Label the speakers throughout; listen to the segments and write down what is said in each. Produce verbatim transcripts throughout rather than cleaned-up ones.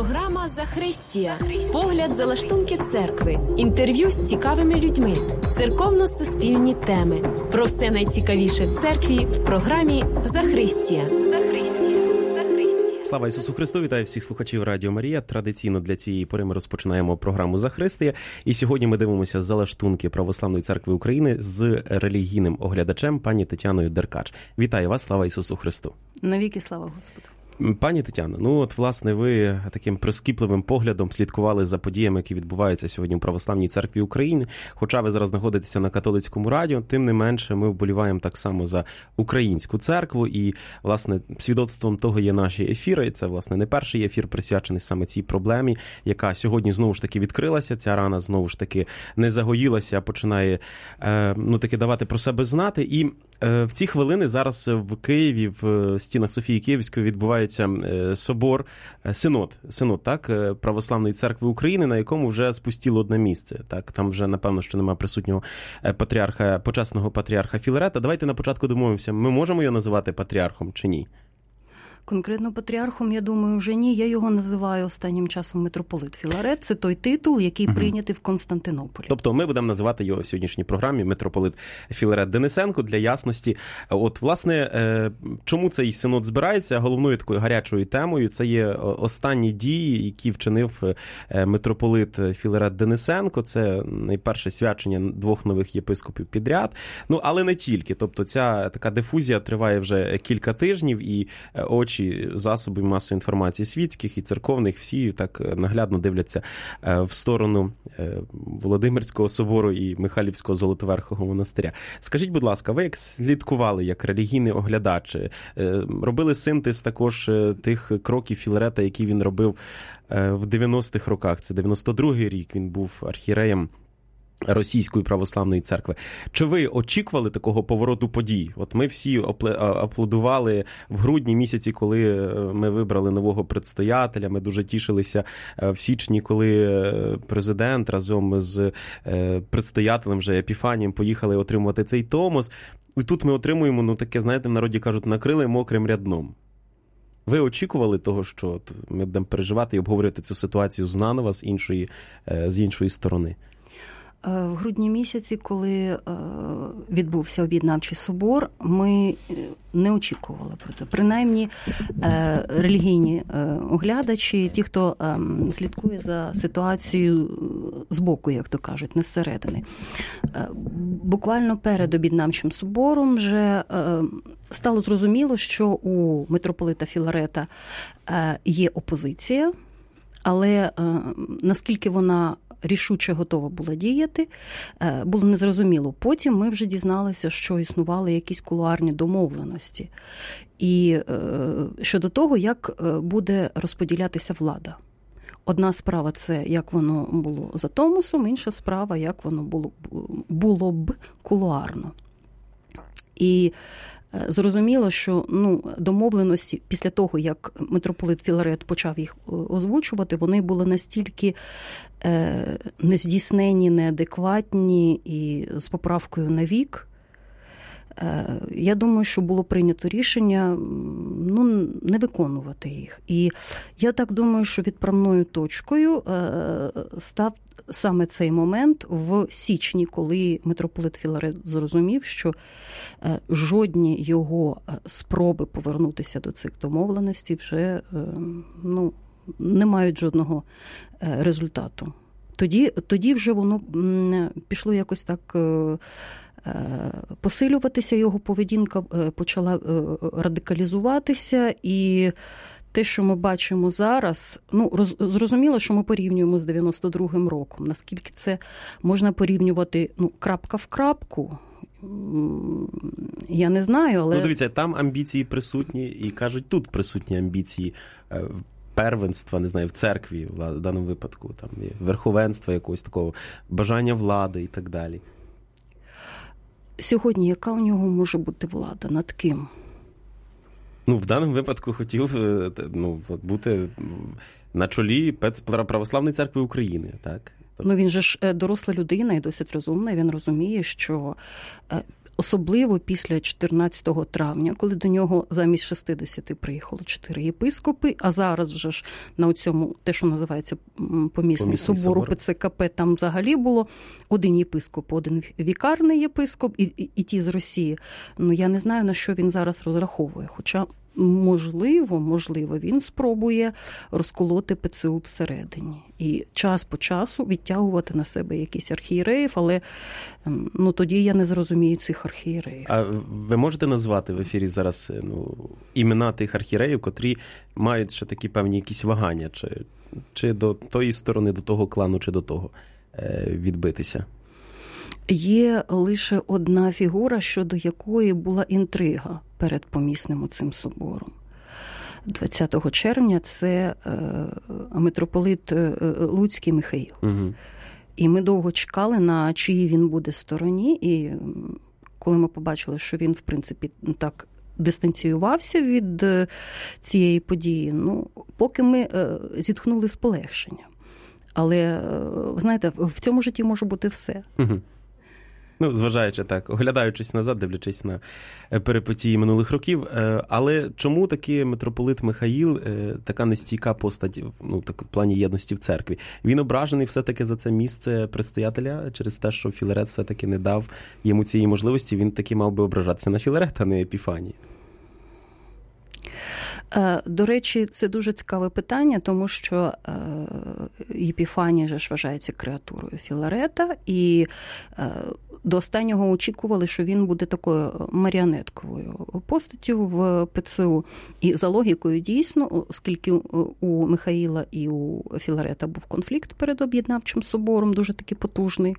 Speaker 1: Програма «Захристія». Погляд за лаштунки церкви. Інтерв'ю з цікавими людьми. Церковно-суспільні теми. Про все найцікавіше в церкві в програмі «Захристія».
Speaker 2: Слава Ісусу Христу! Вітаю всіх слухачів Радіо Марія. Традиційно для цієї пори ми розпочинаємо програму «Захристія». І сьогодні ми дивимося за лаштунки Православної церкви України з релігійним оглядачем пані Тетяною Деркач. Вітаю вас! Слава Ісусу Христу!
Speaker 3: Навіки слава Господу!
Speaker 2: Пані Тетяно, ну от, власне, ви таким прискіпливим поглядом слідкували за подіями, які відбуваються сьогодні в Православній церкві України. Хоча ви зараз знаходитеся на католицькому радіо, тим не менше ми вболіваємо так само за українську церкву. І, власне, свідоцтвом того є наші ефіри. Це, власне, не перший ефір присвячений саме цій проблемі, яка сьогодні знову ж таки відкрилася. Ця рана знову ж таки не загоїлася, а починає, е, ну, таки давати про себе знати. І в ці хвилини зараз в Києві, в стінах Софії Київської, відбувається собор, синод, синод, так, Православної церкви України, на якому вже спустіло одне місце. Так, там вже, напевно, що немає присутнього патріарха, почесного патріарха Філарета. Давайте на початку домовимося, ми можемо його називати патріархом чи ні?
Speaker 3: Конкретно патріархом, я думаю, вже ні. Я його називаю останнім часом митрополит Філарет. Це той титул, який угу. прийнятий в Константинополі.
Speaker 2: Тобто ми будемо називати його в сьогоднішній програмі митрополит Філарет Денисенко для ясності. От, власне, чому цей синод збирається? Головною такою гарячою темою це є останні дії, які вчинив митрополит Філарет Денисенко. Це найперше свячення двох нових єпископів підряд. Ну, але не тільки. Тобто ця така дифузія триває вже кілька тижнів, і очі засоби масової інформації світських і церковних всі так наглядно дивляться в сторону Володимирського собору і Михайлівського Золотоверхового монастиря. Скажіть, будь ласка, ви як слідкували, як релігійний оглядач, робили синтез також тих кроків Філарета, які він робив в дев'яностих роках, це дев'яносто другий рік, він був архієреєм Російської православної церкви. Чи ви очікували такого повороту подій? От ми всі аплодували в грудні місяці, коли ми вибрали нового предстоятеля, ми дуже тішилися в січні, коли президент разом з предстоятелем вже Епіфанієм поїхали отримувати цей томос. І тут ми отримуємо, ну таке, знаєте, в народі кажуть, накрили мокрим рядном. Ви очікували того, що ми будемо переживати і обговорювати цю ситуацію знаново з іншої, з іншої сторони?
Speaker 3: В грудні місяці, коли відбувся об'єднавчий собор, ми не очікували про це. Принаймні, релігійні оглядачі, ті, хто слідкує за ситуацією збоку, як то кажуть, не зсередини. Буквально перед об'єднавчим собором вже стало зрозуміло, що у митрополита Філарета є опозиція, але наскільки вона рішуче готова була діяти, було незрозуміло. Потім ми вже дізналися, що існували якісь кулуарні домовленості. І щодо того, як буде розподілятися влада. Одна справа – це як воно було за томосом, інша справа – як воно було, було б кулуарно. І зрозуміло, що ну, домовленості після того, як митрополит Філарет почав їх озвучувати, вони були настільки е, нездійснені, неадекватні і з поправкою на вік. Е, я думаю, що було прийнято рішення ну, не виконувати їх. І я так думаю, що відправною точкою е, став саме цей момент в січні, коли митрополит Філарет зрозумів, що жодні його спроби повернутися до цих домовленостей вже ну, не мають жодного результату. Тоді, тоді вже воно пішло якось так посилюватися, його поведінка почала радикалізуватися, і те, що ми бачимо зараз, ну, роз, зрозуміло, що ми порівнюємо з дев'яносто другим роком. Наскільки це можна порівнювати, ну, крапка в крапку, я не знаю, але...
Speaker 2: Ну, дивіться, там амбіції присутні, і кажуть, тут присутні амбіції первенства, не знаю, в церкві, в даному випадку, там, верховенства якогось такого, бажання влади і так далі.
Speaker 3: Сьогодні яка у нього може бути влада? Над ким?
Speaker 2: Ну, в даному випадку хотів ну, бути на чолі Православної церкви України, так?
Speaker 3: Ну, він же ж доросла людина і досить розумна, і він розуміє, що особливо після чотирнадцятого травня, коли до нього замість шістдесят приїхало чотири єпископи, а зараз вже ж на цьому, те, що називається помісний собору Пе Це Ка Пе, там взагалі було один єпископ, один вікарний єпископ і, і, і ті з Росії. Ну, я не знаю, на що він зараз розраховує, хоча можливо, можливо, він спробує розколоти Пе Це У всередині. І час по часу відтягувати на себе якийсь архієреїв, але ну, тоді я не зрозумію цих архієреїв.
Speaker 2: А ви можете назвати в ефірі зараз ну, імена тих архієреїв, котрі мають ще такі певні якісь вагання? Чи, чи до тої сторони, до того клану, чи до того відбитися?
Speaker 3: Є лише одна фігура, щодо якої була інтрига перед помісним цим собором. двадцятого червня це митрополит Луцький Михаїл. Угу. І ми довго чекали, на чиїй він буде стороні, і коли ми побачили, що він, в принципі, так дистанціювався від цієї події, ну, поки ми зітхнули з полегшенням. Але, ви знаєте, в цьому житті може бути все.
Speaker 2: Угу. Ну, зважаючи так, оглядаючись назад, дивлячись на перипетії минулих років. Але чому таки митрополит Михаїл така нестійка постать, ну, так, в плані єдності в церкві? Він ображений все-таки за це місце предстоятеля через те, що Філарет все-таки не дав йому цієї можливості. Він таки мав би ображатися на Філарета, а не Епіфанії.
Speaker 3: До речі, це дуже цікаве питання, тому що Епіфаній же ж вважається креатурою Філарета, і до останнього очікували, що він буде такою маріонетковою постаттю в Пе Це У. І за логікою дійсно, оскільки у Михаїла і у Філарета був конфлікт перед об'єднавчим собором, дуже такий потужний.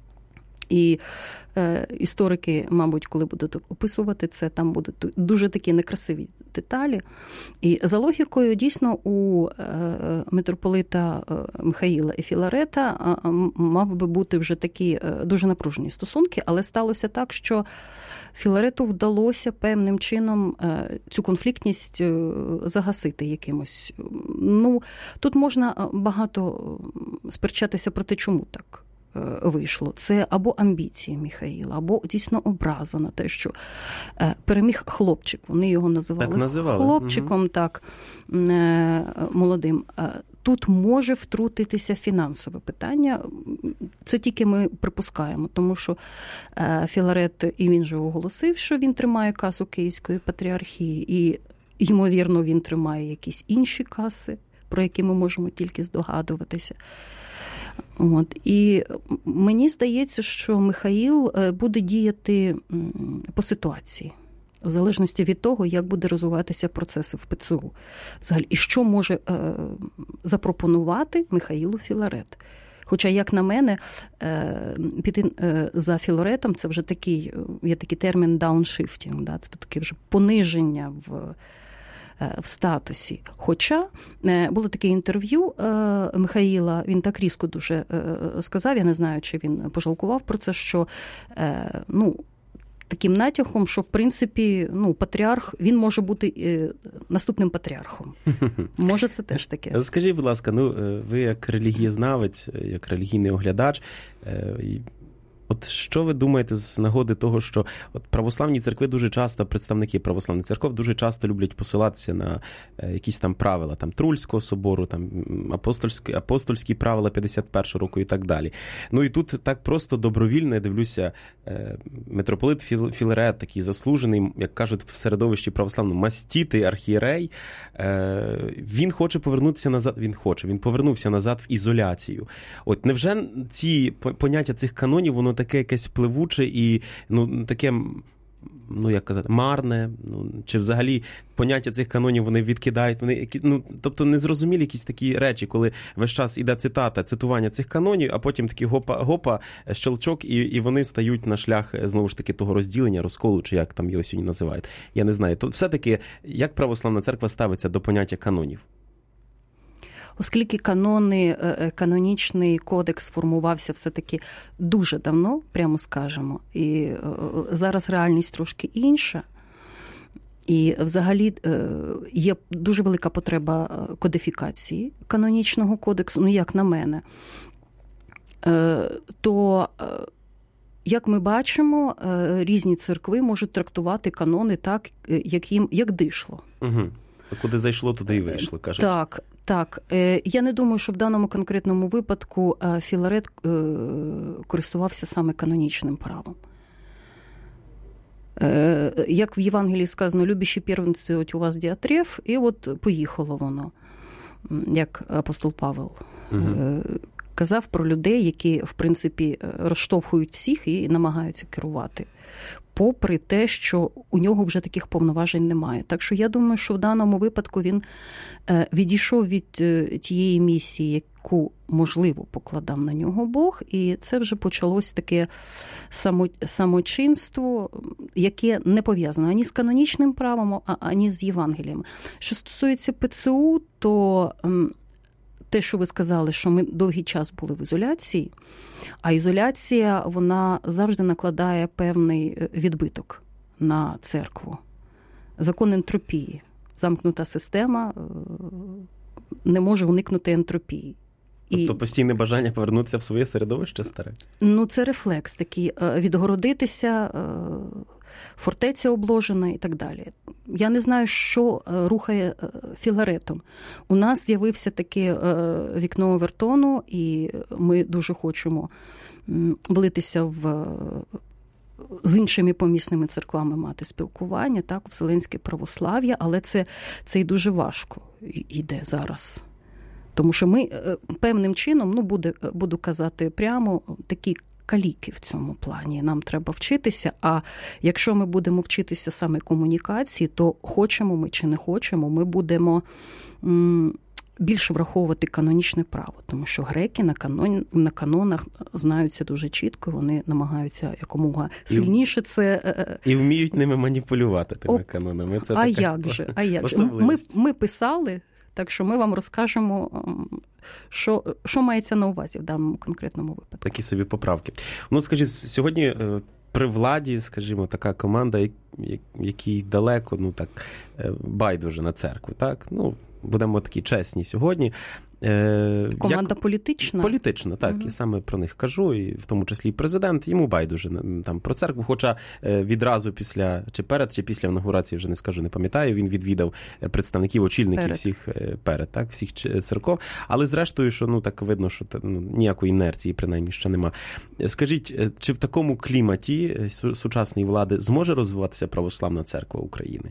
Speaker 3: І е, історики, мабуть, коли будуть описувати це, там будуть дуже такі некрасиві деталі. І за логікою, дійсно, у е, митрополита Михаїла і Філарета е, мав би бути вже такі е, дуже напружені стосунки, але сталося так, що Філарету вдалося певним чином е, цю конфліктність е, загасити якимось. Ну, тут можна багато сперечатися про те, чому так вийшло. Це або амбіції Михаїла, або дійсно образа на те, що переміг хлопчик. Вони його називали,
Speaker 2: так називали.
Speaker 3: хлопчиком, угу. так, молодим. Тут може втрутитися фінансове питання. Це тільки ми припускаємо, тому що Філарет, і він же оголосив, що він тримає касу Київської патріархії, і, ймовірно, він тримає якісь інші каси, про які ми можемо тільки здогадуватися. От. І мені здається, що Михаїл буде діяти по ситуації, в залежності від того, як буде розвиватися процеси в Пе Це У. Взагалі, і що може е, запропонувати Михаїлу Філарет. Хоча, як на мене, е, піти е, за Філаретом – це вже такий, є такий термін дауншифтінг, да? Це таке вже пониження в в статусі. Хоча було таке інтерв'ю Михаїла, він так різко дуже сказав, я не знаю, чи він пожалкував про це, що ну, таким натяком, що в принципі ну, патріарх, він може бути наступним патріархом. Може це теж таке.
Speaker 2: Скажіть, будь ласка, ну ви як релігієзнавець, як релігійний оглядач, от що ви думаєте з нагоди того, що от православні церкви дуже часто, представники православних церков дуже часто люблять посилатися на якісь там правила, там Трульського собору, там апостольські, апостольські правила п'ятдесят першого року і так далі. Ну і тут так просто добровільно, я дивлюся, митрополит Філарет, такий заслужений, як кажуть в середовищі православному, мастітий архієрей, він хоче повернутися назад, він хоче, він повернувся назад в ізоляцію. От невже ці поняття цих канонів, воно таке якесь пливуче і, ну, таке, ну, як казати, марне, ну, чи взагалі поняття цих канонів вони відкидають, вони, ну, тобто незрозумілі якісь такі речі, коли весь час іде цитата, цитування цих канонів, а потім такі гопа-гопа, щелчок, і, і вони стають на шлях, знову ж таки, того розділення, розколу, чи як там його сьогодні називають. Я не знаю. То все-таки, як православна церква ставиться до поняття канонів?
Speaker 3: Оскільки канони, канонічний кодекс формувався все-таки дуже давно, прямо скажемо, і зараз реальність трошки інша, і взагалі є дуже велика потреба кодифікації канонічного кодексу, ну як на мене, то як ми бачимо, різні церкви можуть трактувати канони так, як їм як дишло.
Speaker 2: Угу. Куди зайшло, туди і вийшло, кажуть.
Speaker 3: Так, так. Я не думаю, що в даному конкретному випадку Філарет користувався саме канонічним правом. Як в Євангелії сказано, любящий первенствують у вас діатреф, і от поїхало воно, як апостол Павел угу. казав про людей, які, в принципі, розштовхують всіх і намагаються керувати, попри те, що у нього вже таких повноважень немає. Так що я думаю, що в даному випадку він відійшов від тієї місії, яку, можливо, покладав на нього Бог, і це вже почалось таке самочинство, яке не пов'язано ані з канонічним правом, ані з Євангелієм. Що стосується ПЦУ, то те, що ви сказали, що ми довгий час були в ізоляції, а ізоляція, вона завжди накладає певний відбиток на церкву. Закон ентропії. Замкнута система не може уникнути ентропії.
Speaker 2: Тобто постійне бажання повернутися в своє середовище старе?
Speaker 3: Ну, це рефлекс такий, відгородитися, фортеця обложена і так далі. Я не знаю, що рухає Філаретом. У нас з'явився таке вікно Овертону, і ми дуже хочемо влитися в з іншими помісними церквами мати спілкування, так, вселенське православ'я, але це, це і дуже важко йде зараз. Тому що ми певним чином, ну, буде, буду казати прямо, такі каліки в цьому плані. Нам треба вчитися, а якщо ми будемо вчитися саме комунікації, то хочемо ми чи не хочемо, ми будемо м, більше враховувати канонічне право, тому що греки на, канон, на канонах знаються дуже чітко, вони намагаються якомога сильніше це...
Speaker 2: І вміють ними маніпулювати тими О, канонами. Це
Speaker 3: а як же, а як же? Ми, ми писали, так що ми вам розкажемо, що, що мається на увазі в даному конкретному випадку.
Speaker 2: Такі собі поправки. Ну, скажіть, сьогодні при владі, скажімо, така команда, якій далеко, ну так, байдуже на церкву, так? Ну, будемо такі чесні сьогодні.
Speaker 3: Команда Як... політична?
Speaker 2: Політична, так. Угу. І саме про них кажу, і в тому числі і президент. Йому байдуже там про церкву, хоча відразу після, чи перед, чи після інаугурації, вже не скажу, не пам'ятаю, він відвідав представників, очільників перед. всіх перед, так, всіх церков. Але зрештою, що, ну, так видно, що ну, ніякої інерції, принаймні, ще нема. Скажіть, чи в такому кліматі сучасної влади зможе розвиватися православна церква України?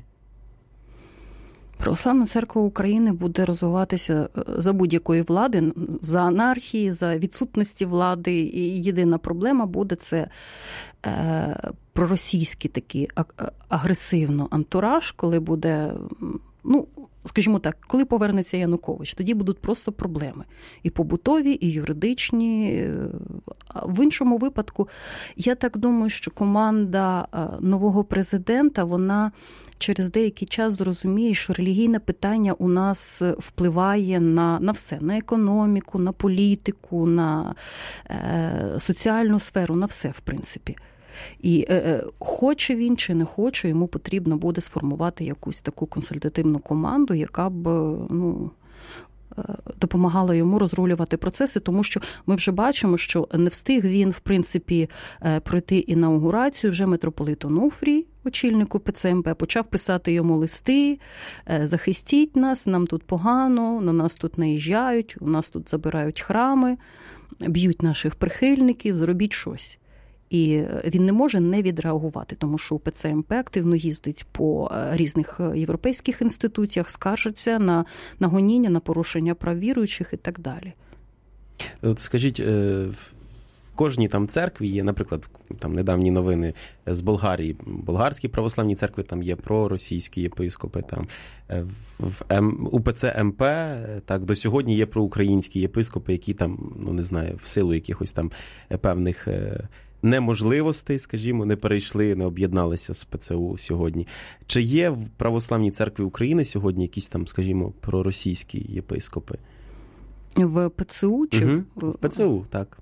Speaker 3: Православна церква України буде розвиватися за будь-якої влади, за анархії, за відсутності влади. І єдина проблема буде це е, проросійський такий агресивно антураж, коли буде, ну, скажімо так, коли повернеться Янукович, тоді будуть просто проблеми. І побутові, і юридичні. В іншому випадку, я так думаю, що команда нового президента, вона через деякий час зрозуміє, що релігійне питання у нас впливає на, на все, на економіку, на політику, на е, соціальну сферу, на все, в принципі. І е, хоче він чи не хоче, йому потрібно буде сформувати якусь таку консультативну команду, яка б, ну, допомагала йому розрулювати процеси, тому що ми вже бачимо, що не встиг він, в принципі, пройти інаугурацію, вже митрополит Онуфрій, очільнику ПЦМП, почав писати йому листи: захистіть нас, нам тут погано, на нас тут наїжджають, у нас тут забирають храми, б'ють наших прихильників, зробіть щось. І він не може не відреагувати, тому що ПЦМП активно їздить по різних європейських інституціях, скаржиться на, на гоніння, на порушення прав віруючих і так далі.
Speaker 2: От скажіть, в кожній там церкві є, наприклад, там недавні новини з Болгарії, болгарські православні церкви, там є проросійські єпископи, там в М, УПЦ МП, так, до сьогодні є проукраїнські єпископи, які там, ну не знаю, в силу якихось там певних неможливостей, скажімо, не перейшли, не об'єдналися з ПЦУ сьогодні. Чи є в Православній церкві України сьогодні якісь там, скажімо, проросійські єпископи?
Speaker 3: В ПЦУ? Чи...
Speaker 2: Угу. В ПЦУ, так.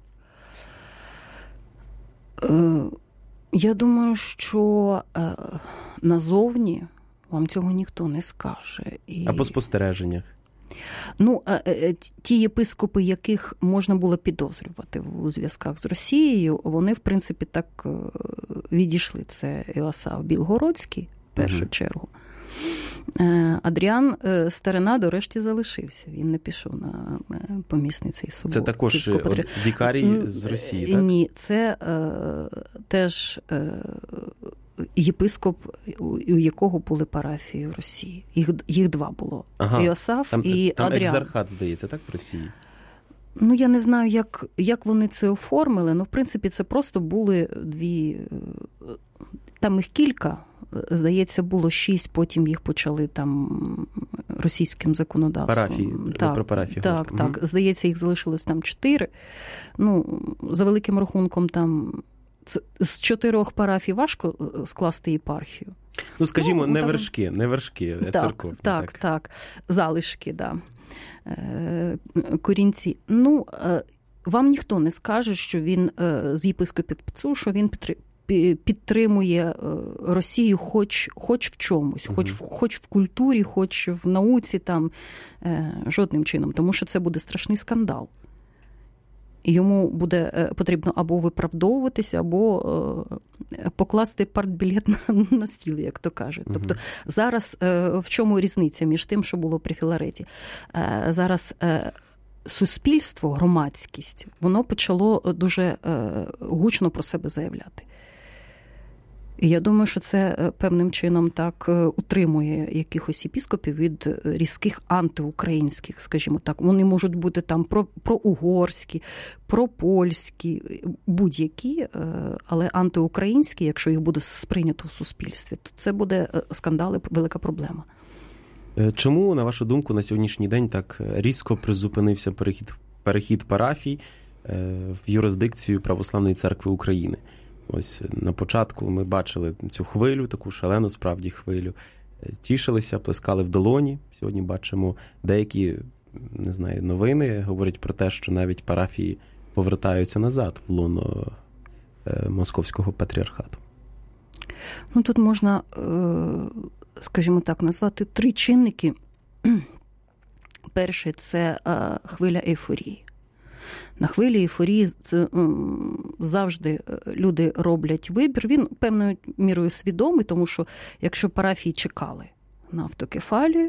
Speaker 3: Я думаю, що назовні вам цього ніхто не скаже. І...
Speaker 2: А по спостереженнях?
Speaker 3: Ну, ті єпископи, яких можна було підозрювати у зв'язках з Росією, вони, в принципі, так відійшли. Це Іосаф Білгородський, в першу угу. чергу. Адріан Старина, до решті, залишився. Він не пішов на помісний цей собор.
Speaker 2: Це також вікарій з Росії, так?
Speaker 3: Ні, це е, теж е, єпископ, у якого були парафії в Росії. Їх, їх два було. Ага. Іосаф
Speaker 2: там,
Speaker 3: і
Speaker 2: там
Speaker 3: Адріан.
Speaker 2: Там екзархат, здається, так, в Росії?
Speaker 3: Ну, я не знаю, як, як вони це оформили, але, в принципі, це просто були дві... Там їх кілька. Здається, було шість, потім їх почали там російським законодавством.
Speaker 2: Парафії,
Speaker 3: так,
Speaker 2: про парафії.
Speaker 3: Так,
Speaker 2: угу.
Speaker 3: так. Здається, їх залишилось там чотири. Ну, за великим рахунком, там з чотирьох парафій важко скласти єпархію.
Speaker 2: Ну, скажімо,
Speaker 3: ну,
Speaker 2: не
Speaker 3: там...
Speaker 2: вершки, не вершки
Speaker 3: так,
Speaker 2: церковні.
Speaker 3: Так, так, так. Залишки, да. Корінці. Ну, вам ніхто не скаже, що він з єпископів ПЦУ, що він підтримує Росію хоч, хоч в чомусь, угу. хоч, хоч в культурі, хоч в науці, там, жодним чином, тому що це буде страшний скандал. І йому буде потрібно або виправдовуватися, або покласти партбілет на, на стіл, як то кажуть. Угу. Тобто зараз в чому різниця між тим, що було при Філареті? Зараз суспільство, громадськість, воно почало дуже гучно про себе заявляти. І я думаю, що це певним чином так утримує якихось єпископів від різких антиукраїнських, скажімо так. Вони можуть бути там про, проугорські, пропольські, будь-які, але антиукраїнські, якщо їх буде сприйнято в суспільстві, то це буде скандал і велика проблема.
Speaker 2: Чому, на вашу думку, на сьогоднішній день так різко призупинився перехід, перехід парафій в юрисдикцію Православної церкви України? Ось на початку ми бачили цю хвилю, таку шалену справді хвилю. Тішилися, плескали в долоні. Сьогодні бачимо деякі, не знаю, новини говорять про те, що навіть парафії повертаються назад в лоно Московського патріархату.
Speaker 3: Ну, тут можна, скажімо так, назвати три чинники. Перший – це хвиля ейфорії. На хвилі ейфорії завжди люди роблять вибір. Він певною мірою свідомий, тому що якщо парафії чекали на автокефалію,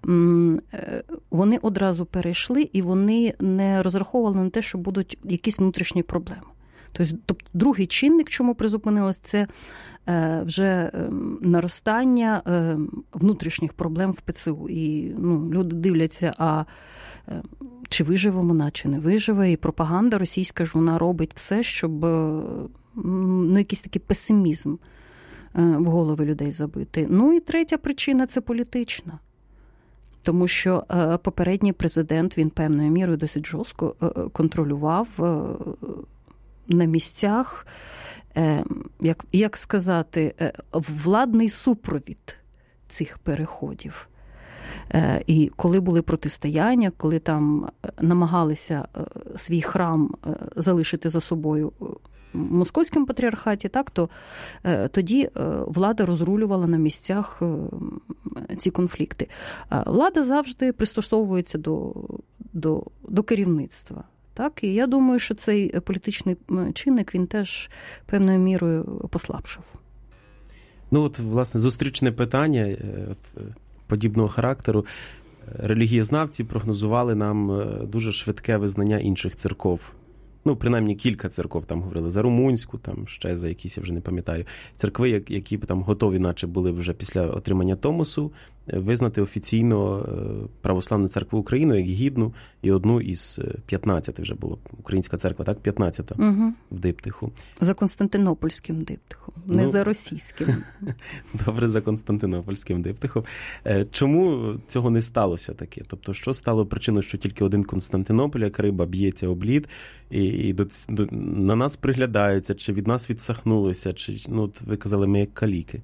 Speaker 3: вони одразу перейшли і вони не розраховували на те, що будуть якісь внутрішні проблеми. Тобто другий чинник, чому призупинилось, це вже наростання внутрішніх проблем в ПЦУ. І ну, люди дивляться, а чи виживе вона, чи не виживе. І пропаганда російська ж, вона робить все, щоб ну, якийсь такий песимізм в голови людей забити. Ну і третя причина – це політична. Тому що попередній президент, він певною мірою досить жорстко контролював на місцях, як, як сказати, владний супровід цих переходів. І коли були протистояння, коли там намагалися свій храм залишити за собою в Московському патріархаті, так, то тоді влада розрулювала на місцях ці конфлікти. Влада завжди пристосовується до, до, до керівництва. Так? І я думаю, що цей політичний чинник, він теж певною мірою послабшав.
Speaker 2: Ну от, власне, зустрічне питання от, подібного характеру. Релігієзнавці прогнозували нам дуже швидке визнання інших церков. Ну, принаймні, кілька церков там говорили за румунську, там ще за якісь, я вже не пам'ятаю, церкви, які б там готові, наче були вже після отримання Томосу, визнати офіційно Православну церкву України як гідну і одну із п'ятнадцяти вже було. Українська церква, так? п'ятнадцята угу. в диптиху.
Speaker 3: За Константинопольським диптихом, не ну, за російським.
Speaker 2: Добре, за Константинопольським диптихом. Чому цього не сталося таке? Тобто, що стало причиною, що тільки один Константинополь, як риба, б'ється об лід, і, і до, до, на нас приглядаються, чи від нас відсахнулися, чи, ну, от ви казали, ми як каліки.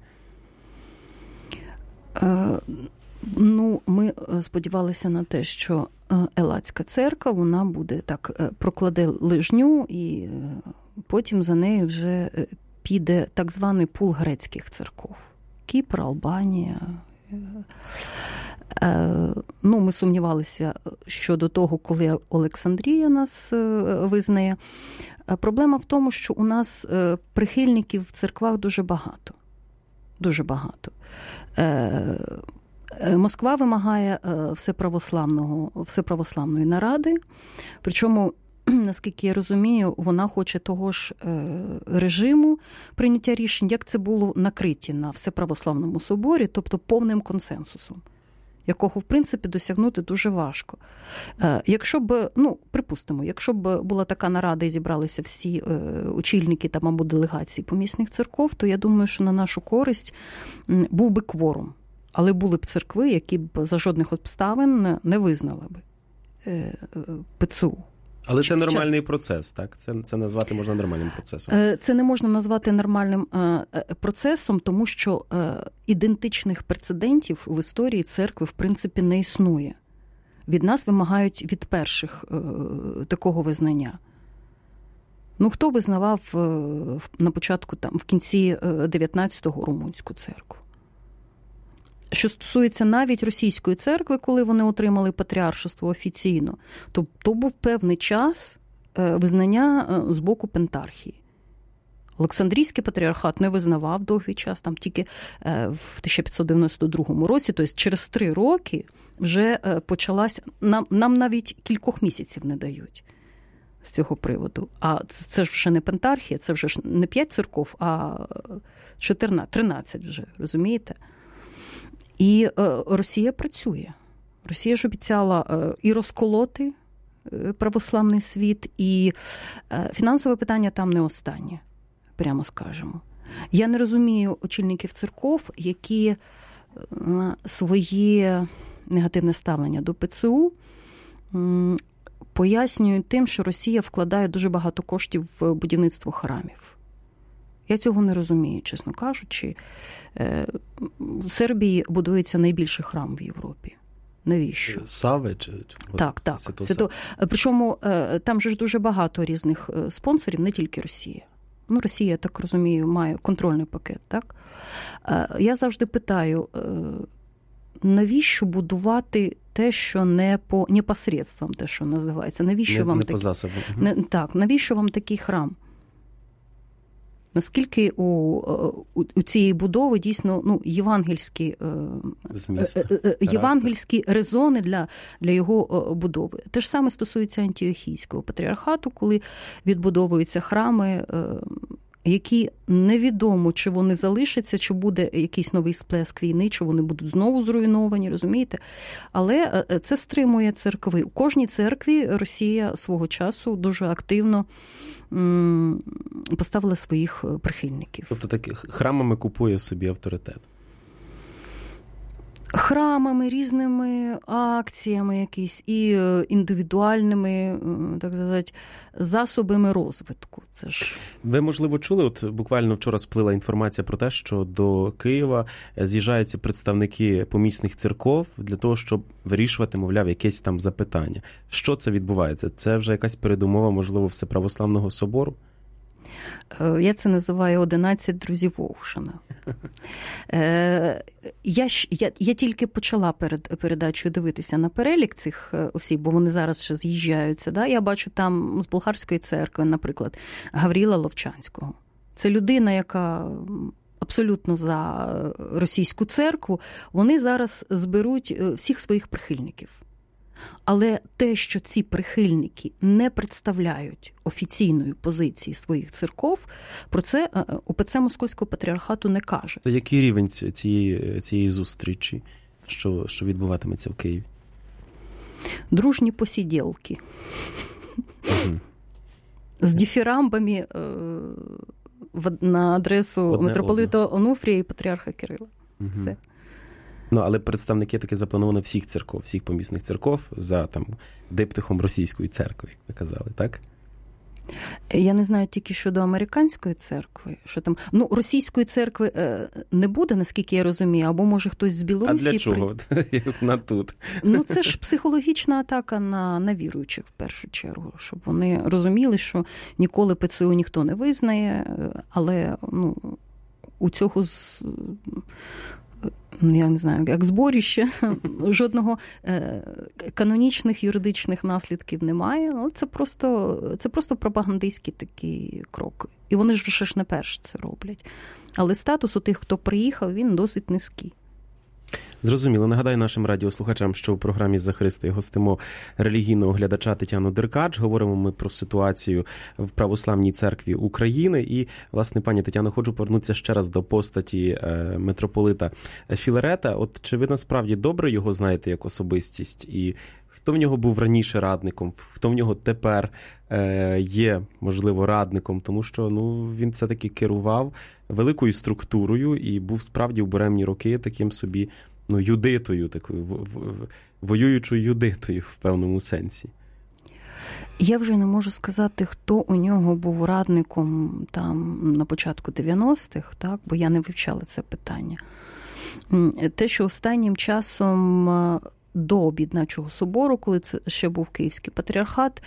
Speaker 3: Е, ну, ми сподівалися на те, що Елацька церква, вона буде так, прокладе лижню, і потім за нею вже піде так званий пул грецьких церков. Кіпр, Албанія. Ну, ми сумнівалися щодо того, коли Олександрія нас визнає. Проблема в тому, що у нас прихильників в церквах дуже багато. Дуже багато. Москва вимагає всеправославного, всеправославної наради, причому, наскільки я розумію, вона хоче того ж режиму прийняття рішень, як це було на Криті на Всеправославному соборі, тобто повним консенсусом, якого, в принципі, досягнути дуже важко. Якщо б, ну, припустимо, якщо б була така нарада і зібралися всі очільники там або делегації помісних церков, то я думаю, що на нашу користь був би кворум. Але були б церкви, які б за жодних обставин не визнали б ПЦУ.
Speaker 2: Але це нормальний процес, так? Це, це назвати можна нормальним процесом?
Speaker 3: Це не можна назвати нормальним процесом, тому що ідентичних прецедентів в історії церкви, в принципі, не існує. Від нас вимагають від перших такого визнання. Ну, хто визнавав на початку, там, в кінці дев'ятнадцятого румунську церкву? Що стосується навіть російської церкви, коли вони отримали патріаршество офіційно, то, то був певний час визнання з боку пентархії. Олександрійський патріархат не визнавав довгий час, там тільки в тисяча п'ятсот дев'яносто другому році, тобто через три роки вже почалась, нам, нам навіть кількох місяців не дають з цього приводу. А це ж вже не пентархія, це вже не п'ять церков, а чотирнадцять, тринадцять вже, розумієте? І Росія працює. Росія ж обіцяла і розколоти православний світ, і фінансове питання там не останнє, прямо скажемо. Я не розумію очільників церков, які своє негативне ставлення до ПЦУ пояснюють тим, що Росія вкладає дуже багато коштів в будівництво храмів. Я цього не розумію, чесно кажучи. В Сербії будується найбільший храм в Європі. Навіщо?
Speaker 2: Саве? Чи...
Speaker 3: Так, так. Свято... Причому там же ж дуже багато різних спонсорів, не тільки Росія. Ну, Росія, я так розумію, має контрольний пакет, так? Я завжди питаю, навіщо будувати те, що не по непосредствам, те, що називається? Навіщо
Speaker 2: не,
Speaker 3: вам
Speaker 2: не
Speaker 3: такі...
Speaker 2: по засобу.
Speaker 3: Не, так, навіщо вам такий храм? Наскільки у, у, у цієї будови дійсно ну, євангельські,
Speaker 2: Зміст,
Speaker 3: євангельські резони для, для його будови. Те ж саме стосується Антіохійського патріархату, коли відбудовуються храми, які невідомо, чи вони залишаться, чи буде якийсь новий сплеск війни, чи вони будуть знову зруйновані, розумієте? Але це стримує церкви. У кожній церкві Росія свого часу дуже активно поставила своїх прихильників.
Speaker 2: Тобто так храмами купує собі авторитет?
Speaker 3: Храмами, різними акціями якісь і індивідуальними, так сказати, засобами розвитку. Це ж...
Speaker 2: Ви, можливо, чули, от буквально вчора сплила інформація про те, що до Києва з'їжджаються представники помісних церков для того, щоб вирішувати, мовляв, якесь там запитання. Що це відбувається? Це вже якась передумова, можливо, Всеправославного собору?
Speaker 3: Я це називаю одинадцять друзів Вовшина. Я, ж, я, я тільки почала перед передачею дивитися на перелік цих осіб, бо вони зараз ще з'їжджаються. Да? Я бачу там з Болгарської церкви, наприклад, Гавріла Ловчанського. Це людина, яка абсолютно за російську церкву. Вони зараз зберуть всіх своїх прихильників. Але те, що ці прихильники не представляють офіційної позиції своїх церков, про це УПЦ Московського патріархату не каже.
Speaker 2: То який рівень цієї, цієї зустрічі, що, що відбуватиметься в Києві?
Speaker 3: Дружні посиділки.
Speaker 2: Угу.
Speaker 3: З дифірамбами на адресу
Speaker 2: Одне
Speaker 3: митрополита
Speaker 2: одне.
Speaker 3: Онуфрія і патріарха Кирила.
Speaker 2: Угу.
Speaker 3: Все.
Speaker 2: Ну, але представники таки заплановано всіх церков, всіх помісних церков за там диптихом російської церкви, як ви казали, так?
Speaker 3: Я не знаю тільки щодо американської церкви, що там, ну, російської церкви не буде, наскільки я розумію, або може хтось з Білорусі.
Speaker 2: А для чого? При... на тут.
Speaker 3: Ну, це ж психологічна атака на, на віруючих, в першу чергу, щоб вони розуміли, що ніколи ПЦУ ніхто не визнає, але, ну, у цього з... я не знаю, як зборіще, жодного канонічних юридичних наслідків немає. Це просто, це просто пропагандистський такий крок. І вони ж вже ж не перші це роблять. Але статус у тих, хто приїхав, він досить низький.
Speaker 2: Зрозуміло. Нагадаю нашим радіослухачам, що у програмі «За Христи» гостимо релігійного глядача Тетяну Деркач. Говоримо ми про ситуацію в Православній Церкві України. І, власне, пані Тетяно, хочу повернутися ще раз до постаті митрополита Філарета. От чи ви насправді добре його знаєте як особистість? І хто в нього був раніше радником? Хто в нього тепер є, можливо, радником? Тому що ну, він все-таки керував великою структурою і був справді в буремні роки таким собі ну, юдитою, такою воюючою юдитою в певному сенсі.
Speaker 3: Я вже не можу сказати, хто у нього був радником там на початку дев'яностих, так, бо я не вивчала це питання. Те, що останнім часом до Об'єднавчого собору, коли це ще був Київський патріархат,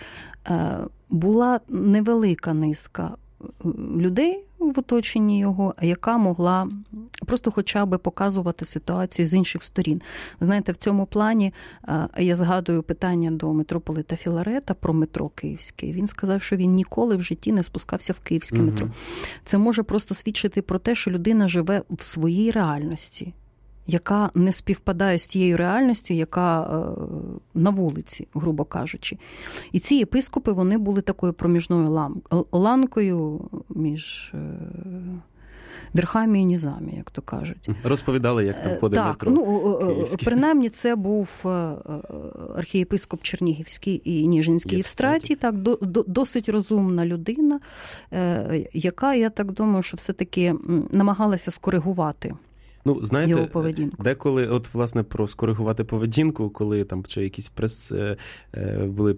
Speaker 3: була невелика низка людей в оточенні його, яка могла просто хоча б показувати ситуацію з інших сторін. Знаєте, в цьому плані я згадую питання до митрополита Філарета про метро Київське. Він сказав, що він ніколи в житті не спускався в Київське угу. метро. Це може просто свідчити про те, що людина живе в своїй реальності, яка не співпадає з тією реальністю, яка на вулиці, грубо кажучи. І ці єпископи, вони були такою проміжною ланкою між верхами і низами, як то кажуть.
Speaker 2: Розповідали, як там ходить метро.
Speaker 3: Так, ну, принаймні це був архієпископ Чернігівський і Ніжинський Євстратій, так, до, до, досить розумна людина, яка, я так думаю, що все-таки намагалася скоригувати
Speaker 2: Ну, знаєте,
Speaker 3: його поведінку.
Speaker 2: Деколи, от, власне, про скоригувати поведінку, коли там чи якісь прес, були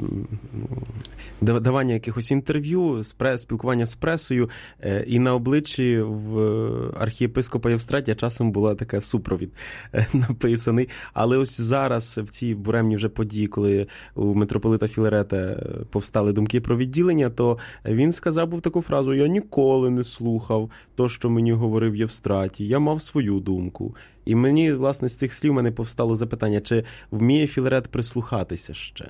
Speaker 2: давання якихось інтерв'ю, спілкування з пресою, і на обличчі в архієпископа Євстратія часом була така супровід написаний. Але ось зараз, в ці буремні вже події, коли у митрополита Філарета повстали думки про відділення, то він сказав був таку фразу: «Я ніколи не слухав то, що мені говорив Євстратій, я мав свою думку». І мені, власне, з цих слів мене повстало запитання, чи вміє Філарет прислухатися ще?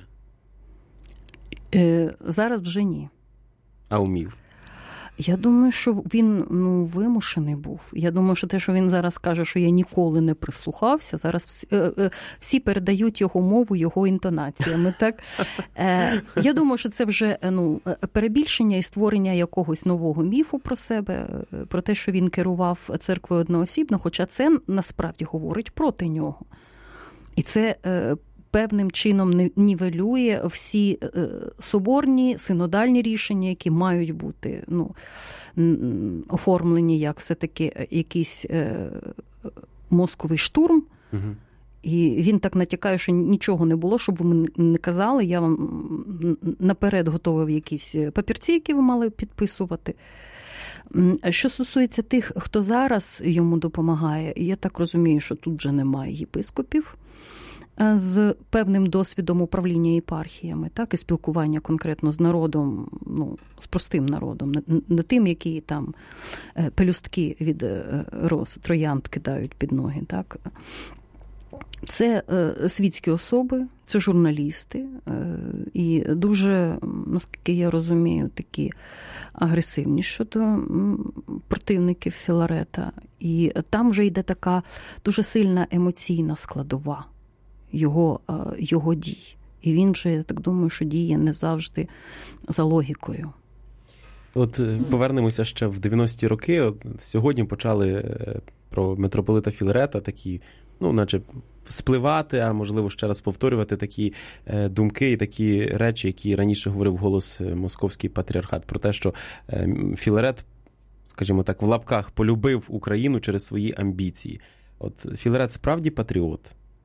Speaker 3: Е, зараз вже ні.
Speaker 2: А вмів?
Speaker 3: Я думаю, що він ну, вимушений був. Я думаю, що те, що він зараз каже, що я ніколи не прислухався, зараз всі, е, всі передають його мову, його інтонаціями. Так? Е, я думаю, що це вже ну, перебільшення і створення якогось нового міфу про себе, про те, що він керував церквою одноосібно, хоча це насправді говорить проти нього. І це е, певним чином нівелює всі соборні, синодальні рішення, які мають бути ну, оформлені як все-таки якийсь мозковий штурм. Угу. І він так натякає, що нічого не було, щоб ви не казали. Я вам наперед готовив якісь папірці, які ви мали підписувати. Що стосується тих, хто зараз йому допомагає, я так розумію, що тут вже немає єпископів з певним досвідом управління єпархіями, так, і спілкування конкретно з народом, ну, з простим народом, не, не тим, які там пелюстки від роз, троянд кидають під ноги, так. Це е, світські особи, це журналісти, е, і дуже, наскільки я розумію, такі агресивні щодо противників Філарета. І там вже йде така дуже сильна емоційна складова його, е, його дій. І він вже, я так думаю, що діє не завжди за логікою.
Speaker 2: От повернемося ще в дев'яності роки. От сьогодні почали про митрополита Філарета такі, ну, наче спливати, а можливо ще раз повторювати такі думки і такі речі, які раніше говорив голос Московський патріархат, про те, що Філарет, скажімо так, в лапках полюбив Україну через свої амбіції. От Філарет справді патріот?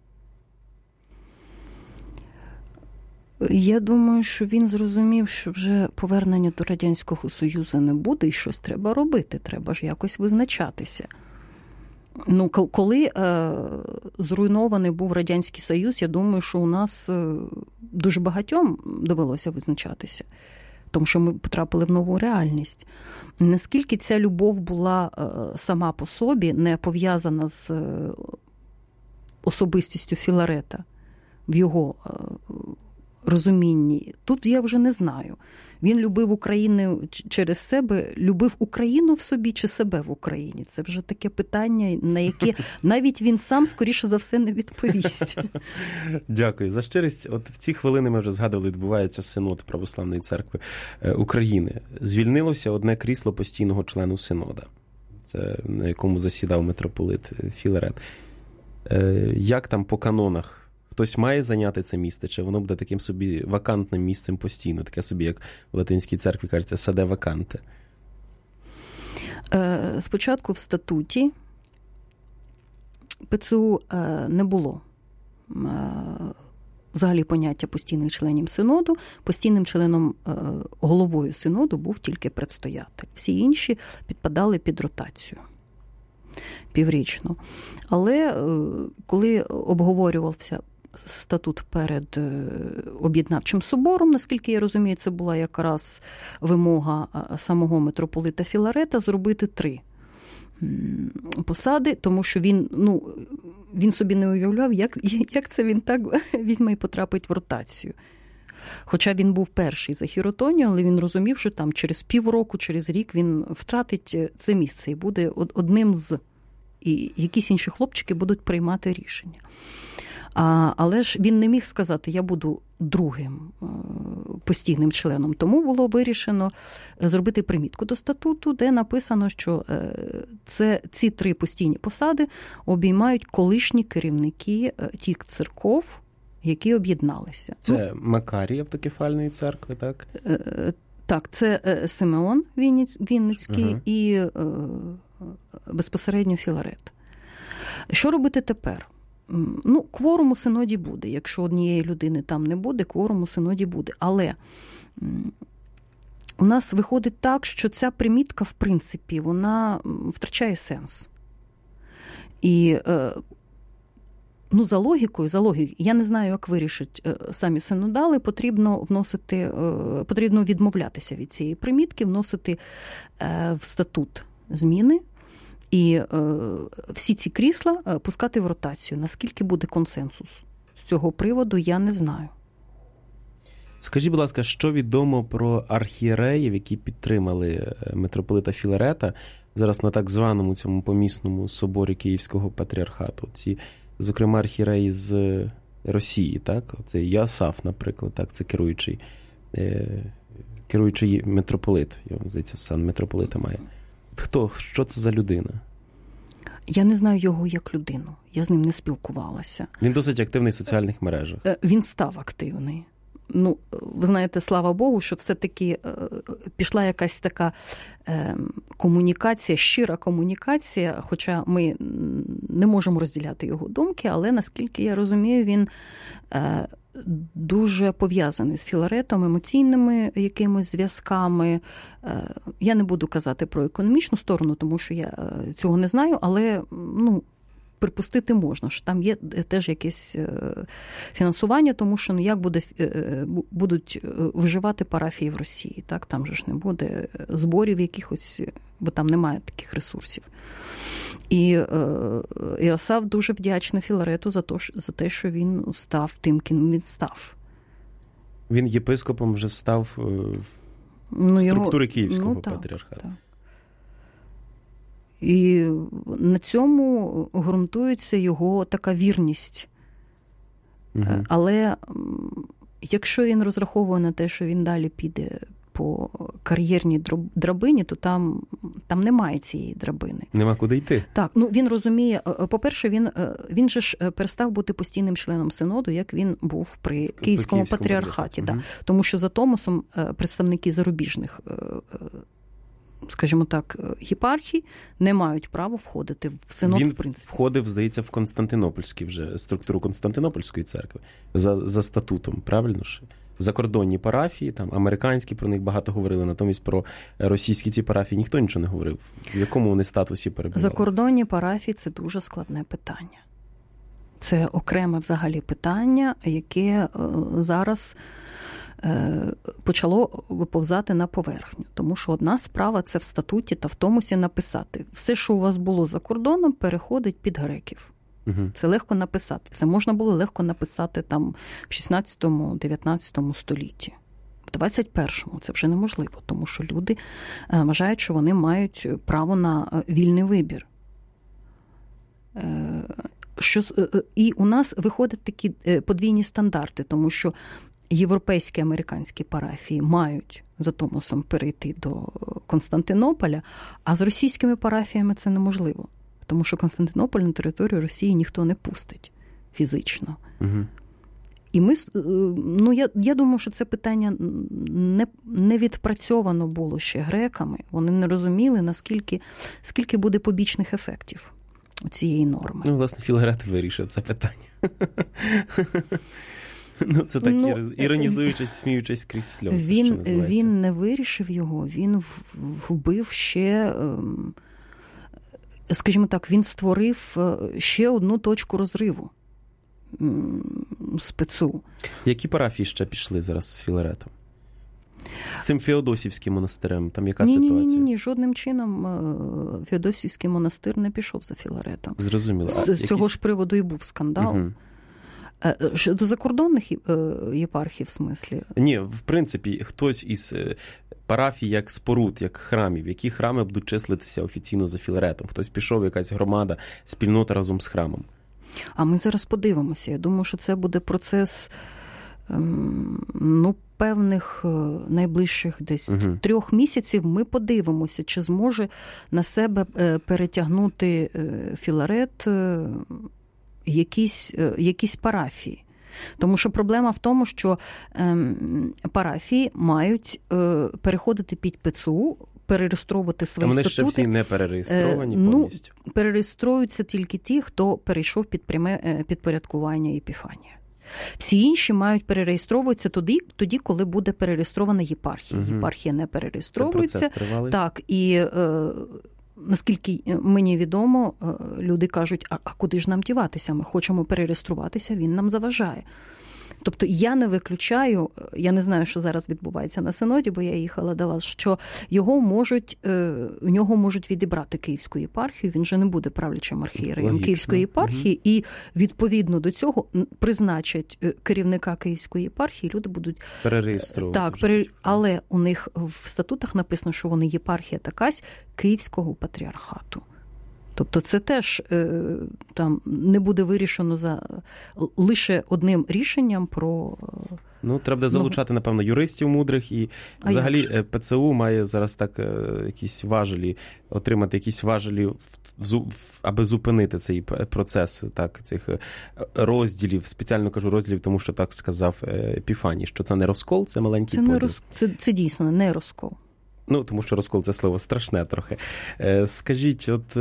Speaker 3: Я думаю, що він зрозумів, що вже повернення до Радянського Союзу не буде, і щось треба робити, треба ж якось визначатися. Ну, коли е, зруйнований був Радянський Союз, я думаю, що у нас е, дуже багатьом довелося визначатися. тому що ми потрапили в нову реальність. Наскільки ця любов була сама по собі, не пов'язана з особистістю Філарета в його розумінні, тут я вже не знаю. Він любив Україну через себе, любив Україну в собі чи себе в Україні? Це вже таке питання, на яке навіть він сам, скоріше за все, не відповість.
Speaker 2: Дякую за щирість. От в ці хвилини ми вже згадували, відбувається синод Православної церкви України. Звільнилося одне крісло постійного члену синода, це на якому засідав митрополит Філарет. Як там по канонах? Хтось має зайняти це місце, чи воно буде таким собі вакантним місцем постійно, таке собі, як в латинській церкві кажеться, саде ваканте?
Speaker 3: Спочатку в статуті ПЦУ не було взагалі поняття постійних членів синоду. Постійним членом, головою синоду був тільки предстоятель. Всі інші підпадали під ротацію піврічну. Але коли обговорювався статут перед об'єднавчим собором, наскільки я розумію, це була якраз вимога самого митрополита Філарета зробити три посади, тому що він, ну, він собі не уявляв, як, як це він так візьме і потрапить в ротацію. Хоча він був перший за хіротонію, але він розумів, що там через півроку, через рік він втратить це місце і буде одним з, і якісь інші хлопчики будуть приймати рішення. А, але ж він не міг сказати, я буду другим постійним членом. Тому було вирішено зробити примітку до статуту, де написано, що це, ці три постійні посади обіймають колишні керівники тих церков, які об'єдналися.
Speaker 2: Це ну, Макарій автокефальної церкви, так?
Speaker 3: Так, це Симеон Вінницький угу. і безпосередньо Філарет. Що робити тепер? Ну, кворум у синоді буде. Якщо однієї людини там не буде, кворум у синоді буде. Але у нас виходить так, що ця примітка, в принципі, вона втрачає сенс. І, ну, за логікою, за логікою, я не знаю, як вирішать самі синодали, потрібно вносити, потрібно відмовлятися від цієї примітки, вносити в статут зміни, і е, всі ці крісла е, пускати в ротацію. Наскільки буде консенсус з цього приводу, я не знаю.
Speaker 2: Скажіть, будь ласка, що відомо про архієреїв, які підтримали митрополита Філарета зараз на так званому цьому помісному соборі Київського патріархату? Ці, зокрема, архієреї з Росії, так? Це Йосаф, наприклад, так? Це керуючий, е, керуючий митрополит. Я, здається, сан митрополита має. Хто? Що це за людина?
Speaker 3: Я не знаю його як людину. Я з ним не спілкувалася.
Speaker 2: Він досить активний в соціальних мережах.
Speaker 3: Він став активний. Ну, ви знаєте, слава Богу, що все-таки пішла якась така комунікація, щира комунікація, хоча ми не можемо розділяти його думки, але, наскільки я розумію, він дуже пов'язаний з Філаретом, емоційними якимось зв'язками. Я не буду казати про економічну сторону, тому що я цього не знаю, але, ну, припустити можна, що там є теж якесь фінансування, тому що, ну, як буде, будуть виживати парафії в Росії, так? Там же ж не буде зборів якихось, бо там немає таких ресурсів. І Йосаф дуже вдячний Філарету за, то, за те, що він став тим, ким він став.
Speaker 2: Він єпископом вже став в
Speaker 3: ну,
Speaker 2: структури
Speaker 3: його,
Speaker 2: Київського
Speaker 3: ну, так,
Speaker 2: патріархату. Так.
Speaker 3: І на цьому ґрунтується його така вірність. Угу. Але якщо він розраховує на те, що він далі піде по кар'єрній драбині, то там, там немає цієї драбини.
Speaker 2: Нема куди йти.
Speaker 3: Так, ну він розуміє, по-перше, він, він же ж перестав бути постійним членом синоду, як він був при Київському, Київському патріархаті. Да. Угу. Тому що за Томосом представники зарубіжних, скажімо так, єпархій не мають права входити в синод,
Speaker 2: він
Speaker 3: в принципі.
Speaker 2: Він входив, здається, в Константинопольську вже структуру Константинопольської церкви за, за статутом, правильно ж? Закордонні парафії, там американські, про них багато говорили, натомість про російські ці парафії ніхто нічого не говорив. В якому вони статусі перебували?
Speaker 3: Закордонні парафії – це дуже складне питання. Це окреме взагалі питання, яке зараз почало виповзати на поверхню. Тому що одна справа – це в статуті та в томосі написати. Все, що у вас було за кордоном, переходить під греків. Угу. Це легко написати. Це можна було легко написати там в шістнадцятому-дев'ятнадцятому столітті. В двадцять першому це вже неможливо, тому що люди вважають, що вони мають право на вільний вибір. Що, і у нас виходять такі подвійні стандарти, тому що європейські, американські парафії мають за Томосом перейти до Константинополя, а з російськими парафіями це неможливо, тому що Константинополь на територію Росії ніхто не пустить фізично. Угу. І ми, ну, я, я думаю, що це питання не, не відпрацьовано було ще греками. Вони не розуміли, наскільки скільки буде побічних ефектів у цієї норми.
Speaker 2: Ну, власне, Філарет вирішив це питання. Ну, це так, ну, іронізуючись, сміючись крізь сльози,
Speaker 3: він,
Speaker 2: що називається.
Speaker 3: Він не вирішив його, він вбив ще, скажімо так, він створив ще одну точку розриву з ПЦУ.
Speaker 2: Які парафії ще пішли зараз з Філаретом? З цим Феодосівським монастирем, там яка
Speaker 3: ні,
Speaker 2: ситуація?
Speaker 3: Ні, ні, ні, жодним чином Феодосівський монастир не пішов за Філаретом.
Speaker 2: Зрозуміло.
Speaker 3: З якісь... цього ж приводу і був скандал. Угу. Щодо закордонних єпархій, в смислі?
Speaker 2: Ні, в принципі, хтось із парафій, як споруд, як храмів, які храми будуть числитися офіційно за Філаретом. Хтось пішов, якась громада, спільнота разом з храмом.
Speaker 3: А ми зараз подивимося. Я думаю, що це буде процес, ну, певних найближчих десь угу. трьох місяців. Ми подивимося, чи зможе на себе перетягнути Філарет якісь, якісь парафії. Тому що проблема в тому, що парафії мають переходити під ПЦУ, перереєстровувати свої
Speaker 2: статути.
Speaker 3: статути.
Speaker 2: Вони ще всі не перереєстровані повністю?
Speaker 3: Ну, перереєструються тільки ті, хто перейшов під пряме підпорядкування Епіфанія. Всі інші мають перереєстровуватися тоді, тоді коли буде перереєстрована єпархія. Угу. Єпархія не перереєстровується. Так, і е, наскільки мені відомо, люди кажуть, а, а куди ж нам діватися? Ми хочемо перереєструватися, він нам заважає. Тобто я не виключаю, я не знаю, що зараз відбувається на Синоді, бо я їхала до вас, що його можуть, у нього можуть відібрати Київську єпархію, він же не буде правлячим архієреєм Київської єпархії, угу. і відповідно до цього призначать керівника Київської єпархії, люди будуть
Speaker 2: перереєструвати.
Speaker 3: Так, пере... але у них в статутах написано, що вони єпархія такась Київського патріархату. Тобто це теж там не буде вирішено за лише одним рішенням про...
Speaker 2: Ну, треба буде залучати, напевно, юристів мудрих, і а взагалі ПЦУ має зараз так якісь важелі, отримати якісь важелі, аби зупинити цей процес, так, цих розділів, спеціально кажу розділів, тому що так сказав Епіфаній, що це не розкол, це маленький
Speaker 3: це
Speaker 2: поділ.
Speaker 3: Не роз... це, це дійсно не розкол.
Speaker 2: Ну, тому що розкол – це слово страшне трохи. Скажіть, от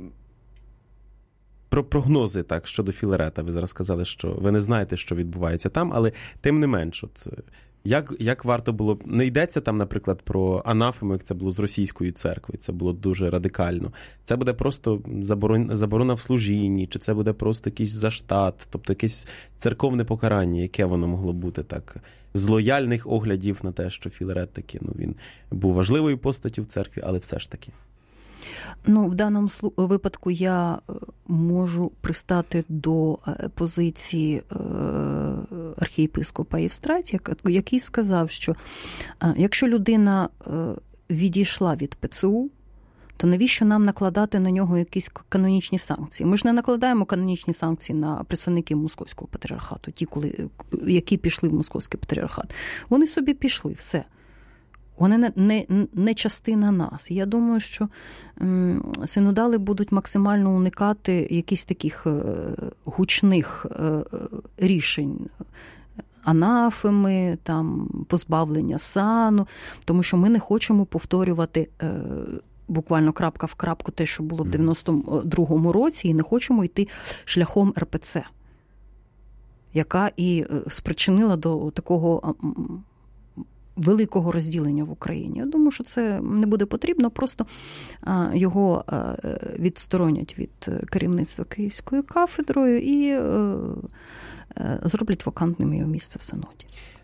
Speaker 2: про прогнози так, щодо Філарета. Ви зараз сказали, що ви не знаєте, що відбувається там, але тим не менш, от, як, як варто було... Не йдеться там, наприклад, про анафему, як це було з російською церквою. Це було дуже радикально. Це буде просто заборон... заборона в служінні, чи це буде просто якийсь заштат, тобто якесь церковне покарання, яке воно могло бути так... з лояльних оглядів на те, що Філарет таки, ну, він був важливою постаттю в церкві, але все ж таки.
Speaker 3: Ну, в даному випадку я можу пристати до позиції архієпископа Євстратія, який сказав, що якщо людина відійшла від ПЦУ, то навіщо нам накладати на нього якісь канонічні санкції? Ми ж не накладаємо канонічні санкції на представників Московського патріархату, ті, коли, які пішли в Московський патріархат. Вони собі пішли, все. Вони не, не, не частина нас. Я думаю, що м, синодали будуть максимально уникати якихось таких е, гучних е, рішень, анафеми, там, позбавлення сану, тому що ми не хочемо повторювати е, буквально крапка в крапку те, що було в дев'яносто другому році, і не хочемо йти шляхом ер пе це, яка і спричинила до такого великого розділення в Україні. Я думаю, що це не буде потрібно, просто його відсторонять від керівництва Київською кафедрою і зроблять вакантним його місце в Синоді.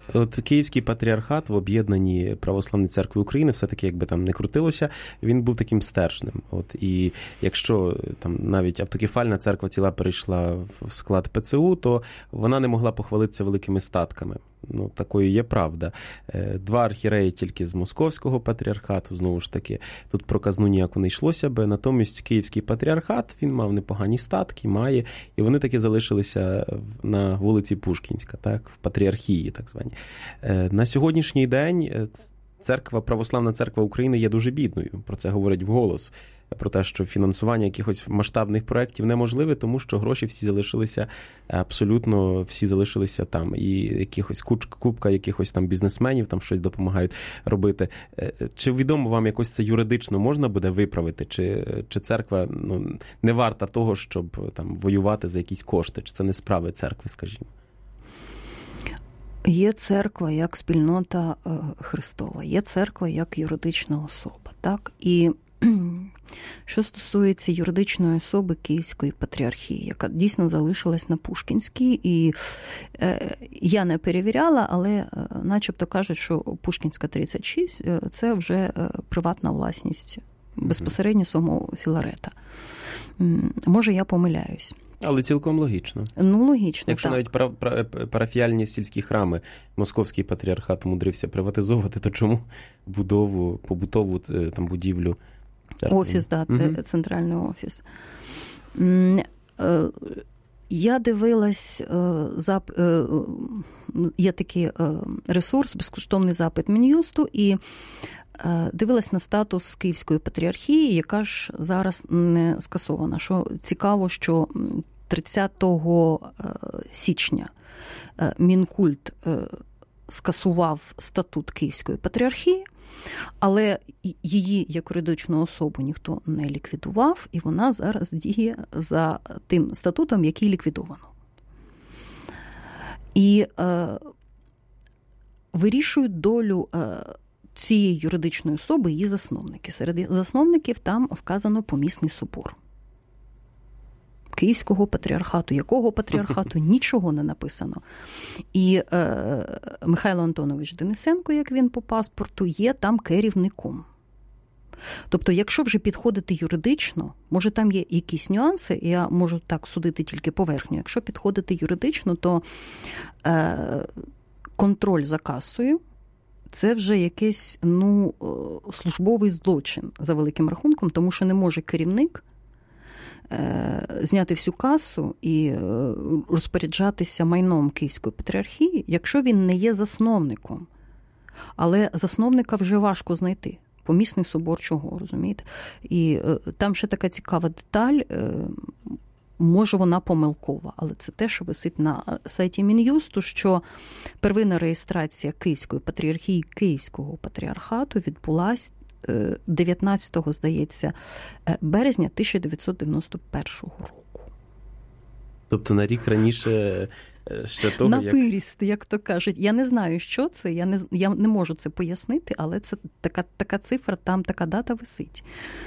Speaker 2: От Київський патріархат в об'єднанні Православної церкви України, все-таки, якби там не крутилося, він був таким стержнем. От, і якщо там навіть автокефальна церква ціла перейшла в склад ПЦУ, то вона не могла похвалитися великими статками. Ну, такою є правда. Два архієреї тільки з Московського патріархату, знову ж таки, тут про казну ніяко не йшлося би, натомість Київський патріархат, він мав непогані статки, має, і вони таки залишилися на вулиці Пушкінська, так, в патріархії, так звані. На сьогоднішній день церква, Православна церква України є дуже бідною, про це говорять вголос. Про те, що фінансування якихось масштабних проєктів неможливе, тому що гроші всі залишилися, абсолютно всі залишилися там. І якихось купка якихось там бізнесменів там щось допомагають робити. Чи відомо вам якось це юридично можна буде виправити? Чи, чи церква ну, не варта того, щоб там воювати за якісь кошти? Чи це не справи церкви, скажімо?
Speaker 3: Є церква як спільнота Христова, є церква як юридична особа, так? І що стосується юридичної особи Київської патріархії, яка дійсно залишилась на Пушкінській, і е, я не перевіряла, але е, начебто кажуть, що Пушкінська тридцять шість – це вже е, приватна власність безпосередньо самого Філарета. Може, я помиляюсь.
Speaker 2: Але цілком логічно.
Speaker 3: Ну, логічно,
Speaker 2: Якщо
Speaker 3: так.
Speaker 2: навіть пара, пара, парафіальні сільські храми Московський патріархат умудрився приватизовувати, то чому будову, побутову там будівлю?
Speaker 3: Офіс, так,
Speaker 2: угу.
Speaker 3: центральний офіс. Я дивилась, є такий ресурс, безкоштовний запит Мін'юсту, і дивилась на статус Київської патріархії, яка ж зараз не скасована. Що цікаво, що тридцятого січня Мінкульт скасував статут Київської патріархії, але її як юридичну особу ніхто не ліквідував, і вона зараз діє за тим статутом, який ліквідовано. І е, вирішують долю е, цієї юридичної особи її засновники. Серед засновників там вказано помісний собор Київського патріархату. Якого патріархату? Нічого не написано. І е, Михайло Антонович Денисенко, як він по паспорту, є там керівником. Тобто, якщо вже підходити юридично, може там є якісь нюанси, я можу так судити тільки поверхню. Якщо підходити юридично, то е, контроль за касою – це вже якийсь ну, службовий злочин за великим рахунком, тому що не може керівник зняти всю касу і розпоряджатися майном Київської патріархії, якщо він не є засновником. Але засновника вже важко знайти. Помісний собор чого, розумієте? І там ще така цікава деталь, може вона помилкова, але це те, що висить на сайті Мін'юсту, що первинна реєстрація Київської патріархії, Київського патріархату відбулась дев'ятнадцятого, здається, березня тисяча дев'ятсот дев'яносто першого року.
Speaker 2: Тобто на рік раніше ще того,
Speaker 3: на
Speaker 2: як...
Speaker 3: виріст, як то кажуть. Я не знаю, що це, я не, я не можу це пояснити, але це така, така цифра, там така дата висить.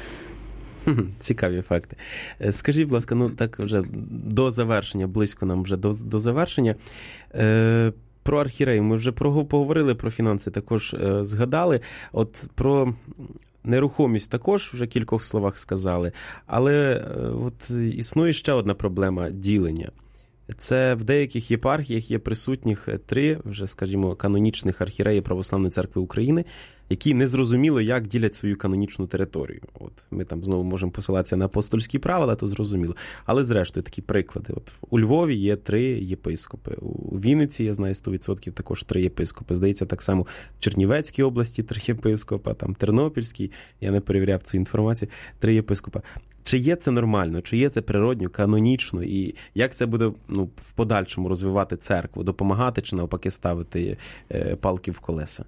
Speaker 2: Цікаві факти. Скажіть, будь ласка, ну так вже до завершення, близько нам вже до, до завершення. Е, про архієреїв ми вже про, поговорили, про фінанси також е, згадали. От про нерухомість також вже в кількох словах сказали. Але е, от існує ще одна проблема – ділення. Це в деяких єпархіях є присутніх три, вже, скажімо, канонічних архієреїв Православної церкви України, які незрозуміло, як ділять свою канонічну територію. От ми там знову можемо посилатися на апостольські правила, то зрозуміло. Але зрештою такі приклади. От у Львові є три єпископи. У Вінниці, я знаю, сто відсотків також три єпископи. Здається, так само в Чернівецькій області три єпископа, там Тернопільській, я не перевіряв цю інформацію, три єпископа. Чи є це нормально, чи є це природньо, канонічно, і як це буде ну, в подальшому розвивати церкву, допомагати чи навпаки ставити е, палки в колеса?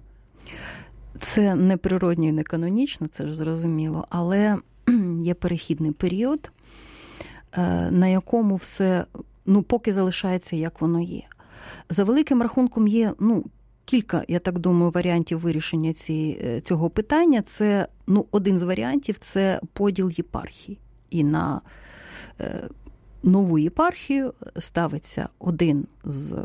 Speaker 3: Це не природньо і не канонічно, це ж зрозуміло, але є перехідний період, на якому все, ну, поки залишається, як воно є. За великим рахунком є, ну, кілька, я так думаю, варіантів вирішення ці, цього питання. Це, ну, один з варіантів – це поділ єпархій. І на е, нову єпархію ставиться один з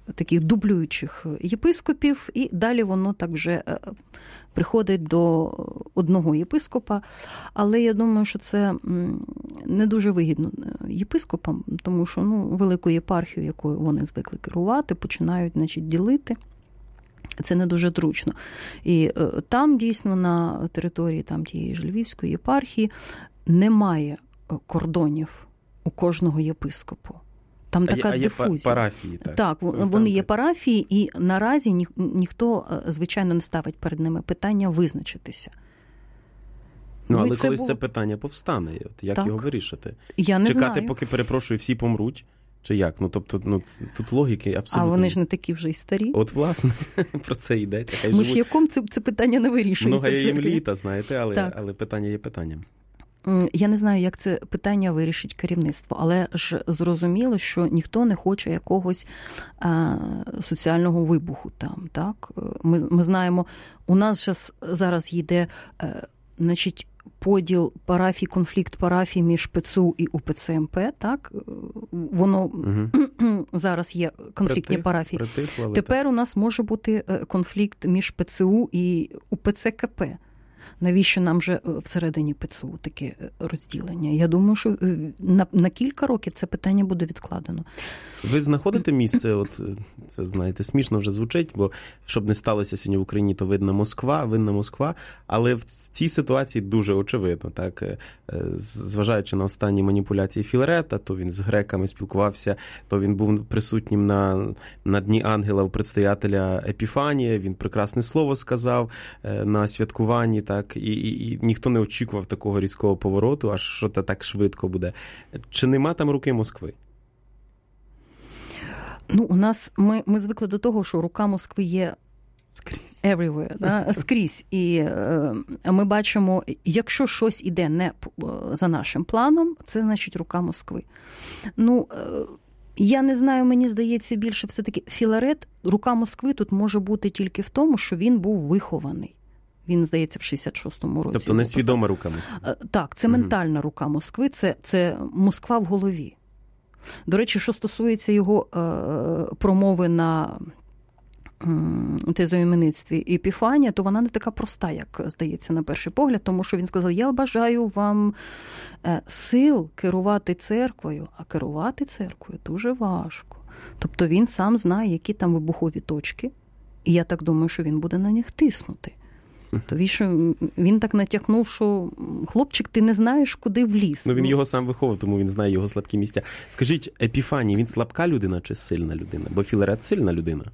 Speaker 3: таких дублюючих єпископів, і далі воно так вже приходить до одного єпископа. Але я думаю, що це не дуже вигідно єпископам, тому що ну, велику єпархію, якою вони звикли керувати, починають, значить, ділити. Це не дуже зручно. І там, дійсно, на території там, тієї ж Львівської єпархії немає кордонів у кожного єпископу. Там така
Speaker 2: а є,
Speaker 3: дифузія.
Speaker 2: А є парафії, так?
Speaker 3: Так, вони є парафії, і наразі ні, ніхто, звичайно, не ставить перед ними питання визначитися.
Speaker 2: Ну, але
Speaker 3: ну,
Speaker 2: колись
Speaker 3: було...
Speaker 2: це питання повстане, от як
Speaker 3: так.
Speaker 2: його вирішити?
Speaker 3: Я не
Speaker 2: Чекати,
Speaker 3: знаю.
Speaker 2: поки, перепрошую, всі помруть? Чи як? Ну, тобто, ну, тут логіки абсолютно...
Speaker 3: А вони ж не такі вже й старі.
Speaker 2: От, власне, про це йдеться. Хай
Speaker 3: Ми
Speaker 2: живуть...
Speaker 3: ж яком це, це питання не вирішується.
Speaker 2: Много є їм літа, знаєте, але,
Speaker 3: але
Speaker 2: питання є питанням.
Speaker 3: Я не знаю, як це питання вирішить керівництво, але ж зрозуміло, що ніхто не хоче якогось а, соціального вибуху там, так? Ми, ми знаємо, у нас же зараз йде, а, значить, поділ парафій, конфлікт парафій між ПЦУ і УПЦ-МП, так? Воно угу. зараз є конфліктні Притих, парафії.
Speaker 2: Притихло,
Speaker 3: Тепер у нас може бути конфлікт між ПЦУ і УПЦ-КП. Навіщо нам вже всередині ПЦУ таке розділення? Я думаю, що на, на кілька років це питання буде відкладено.
Speaker 2: Ви знаходите місце, от це, знаєте, смішно вже звучить, бо щоб не сталося сьогодні в Україні, то видна Москва, винна Москва, але в цій ситуації дуже очевидно, так, зважаючи на останні маніпуляції Філарета, то він з греками спілкувався, то він був присутнім на, на Дні Ангела у предстоятеля Епіфанія, він прекрасне слово сказав на святкуванні, так, і, і, і ніхто не очікував такого різкого повороту, аж що це так швидко буде. Чи нема там руки Москви?
Speaker 3: Ну, у нас, ми, ми звикли до того, що рука Москви є
Speaker 2: скрізь.
Speaker 3: Everywhere, да? Скрізь. І е, ми бачимо, якщо щось іде не за нашим планом, це значить рука Москви. Ну, е, я не знаю, мені здається, більше все-таки Філарет, рука Москви тут може бути тільки в тому, що він був вихований. Він, здається, в шістдесят шостому році.
Speaker 2: Тобто несвідома рука Москви?
Speaker 3: Так, це ментальна рука Москви, це, це Москва в голові. До речі, що стосується його е, промови на е, тезоіменництві Епіфанія, то вона не така проста, як здається на перший погляд, тому що він сказав, я бажаю вам е, сил керувати церквою, а керувати церквою дуже важко. Тобто він сам знає, які там вибухові точки, і я так думаю, що він буде на них тиснути. Тобі що він так натякнув, що хлопчик, ти не знаєш, куди вліз.
Speaker 2: Ну, він його сам виховав, тому він знає його слабкі місця. Скажіть, Епіфаній, він слабка людина чи сильна людина? Бо Філарет сильна людина.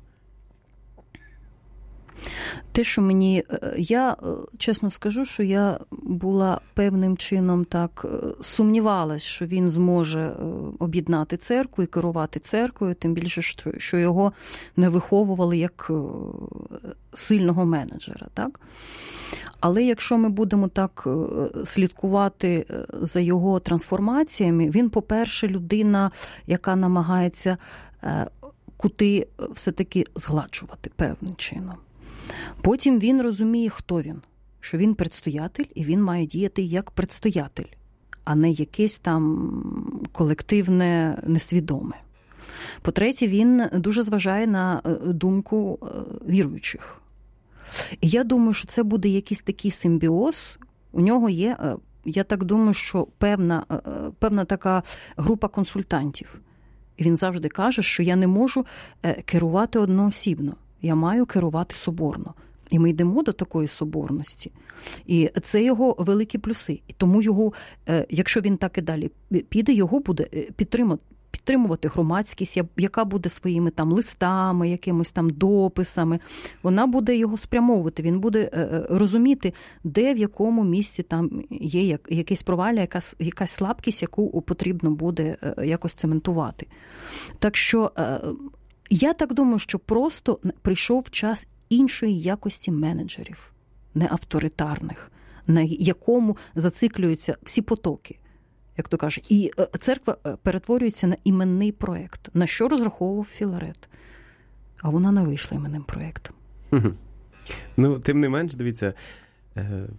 Speaker 3: Те, що мені... Я, чесно скажу, що я була певним чином так сумнівалась, що він зможе об'єднати церкву і керувати церквою, тим більше, що його не виховували як сильного менеджера, так? Але якщо ми будемо так слідкувати за його трансформаціями, він, по-перше, людина, яка намагається кути все-таки згладжувати певним чином. Потім він розуміє, хто він, що він предстоятель, і він має діяти як предстоятель, а не якесь там колективне несвідоме. По-третє, він дуже зважає на думку віруючих. І я думаю, що це буде якийсь такий симбіоз. У нього є, я так думаю, що певна, певна така група консультантів. І він завжди каже, що я не можу керувати одноосібно. Я маю керувати соборно. І ми йдемо до такої соборності. І це його великі плюси. І тому його, якщо він так і далі піде, його буде підтримати, підтримувати громадськість, яка буде своїми там листами, якимось там дописами. Вона буде його спрямовувати. Він буде розуміти, де в якому місці там є якесь провалля, якась, якась слабкість, яку потрібно буде якось цементувати. Так що я так думаю, що просто прийшов час іншої якості менеджерів, не авторитарних, на якому зациклюються всі потоки, як то кажуть. І церква перетворюється на іменний проєкт. На що розраховував Філарет? А вона не вийшла іменним проєктом.
Speaker 2: Ну, тим не менш, дивіться,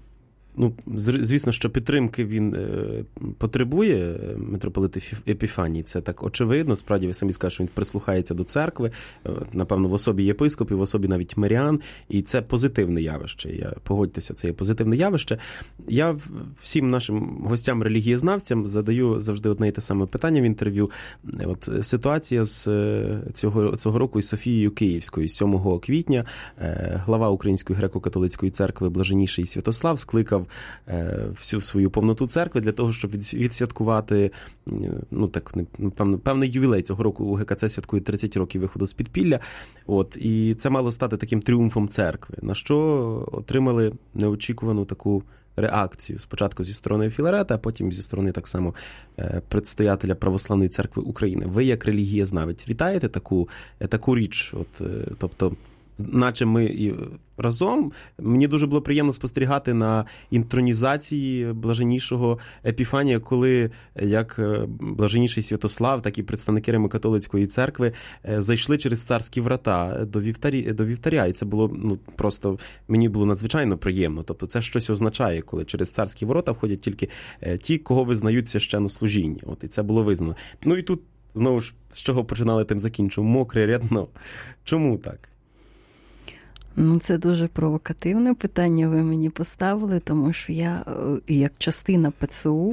Speaker 2: Ну, звісно, що підтримки він потребує, митрополит Епіфаній, це так очевидно. Справді, ви самі скажете, що він прислухається до церкви, напевно, в особі єпископів, в особі навіть мирян, і це позитивне явище. Я, погодьтеся, це є позитивне явище. Я всім нашим гостям-релігієзнавцям задаю завжди одне і те саме питання в інтерв'ю. От ситуація з цього, цього року із Софією Київською. сьомого квітня глава Української греко-католицької церкви Блаженніший Святослав скликав всю свою повноту церкви для того, щоб відсвяткувати, ну так, певно, певний ювілей. Цього року у ГКЦ святкує тридцять років виходу з підпілля. От, і це мало стати таким тріумфом церкви, на що отримали неочікувану таку реакцію. Спочатку зі сторони Філарета, а потім зі сторони так само предстоятеля Православної церкви України. Ви, як релігієзнавець, вітаєте таку, таку річ? От, тобто, наче ми і разом, мені дуже було приємно спостерігати на інтронізації Блаженнішого Епіфанія, коли як Блаженніший Святослав, так і представники Римо-католицької церкви зайшли через царські врата до вівтаря, до вівтаря. І це було, ну, просто, мені було надзвичайно приємно. Тобто це щось означає, коли через царські ворота входять тільки ті, кого визнають священнослужіння. От, і це було визнано. Ну і тут, знову ж, з чого починали, тим закінчу. Мокре рядно. Чому так?
Speaker 3: Ну, це дуже провокативне питання ви мені поставили, тому що я, як частина ПЦУ,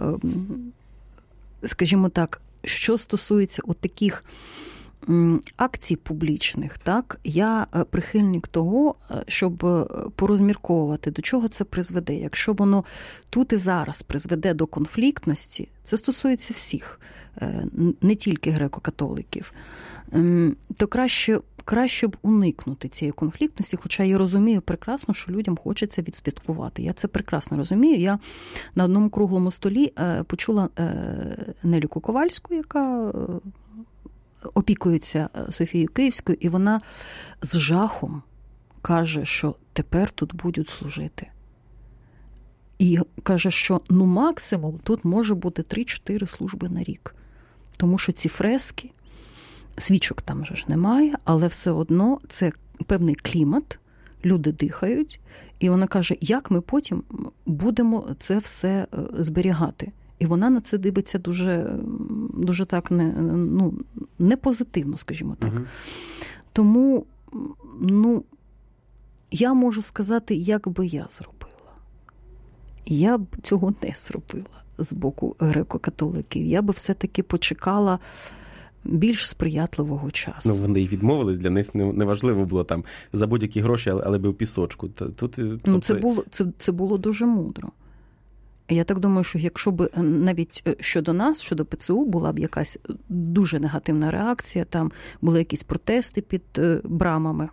Speaker 3: скажімо так, що стосується от таких акцій публічних, так, я прихильник того, щоб порозмірковувати, до чого це призведе. Якщо воно тут і зараз призведе до конфліктності, це стосується всіх, не тільки греко-католиків, то краще Краще б уникнути цієї конфліктності, хоча я розумію прекрасно, що людям хочеться відсвяткувати. Я це прекрасно розумію. Я на одному круглому столі почула Нелю Ковальську, яка опікується Софією Київською, і вона з жахом каже, що тепер тут будуть служити. І каже, що ну максимум тут може бути три-чотири служби на рік. Тому що ці фрески, свічок там же ж немає, але все одно це певний клімат, люди дихають, і вона каже, як ми потім будемо це все зберігати. І вона на це дивиться дуже, дуже так не, ну, не позитивно, скажімо так. Угу. Тому, ну, я можу сказати, як би я зробила. Я б цього не зробила з боку греко-католиків. Я би все-таки почекала більш сприятливого часу.
Speaker 2: Ну, вони й відмовились, для них неважливо було там за будь-які гроші, але би в пісочку. Тут, тобто...
Speaker 3: Ну, це було, це, це було дуже мудро. Я так думаю, що якщо б навіть щодо нас, щодо ПЦУ, була б якась дуже негативна реакція, там були якісь протести під брамами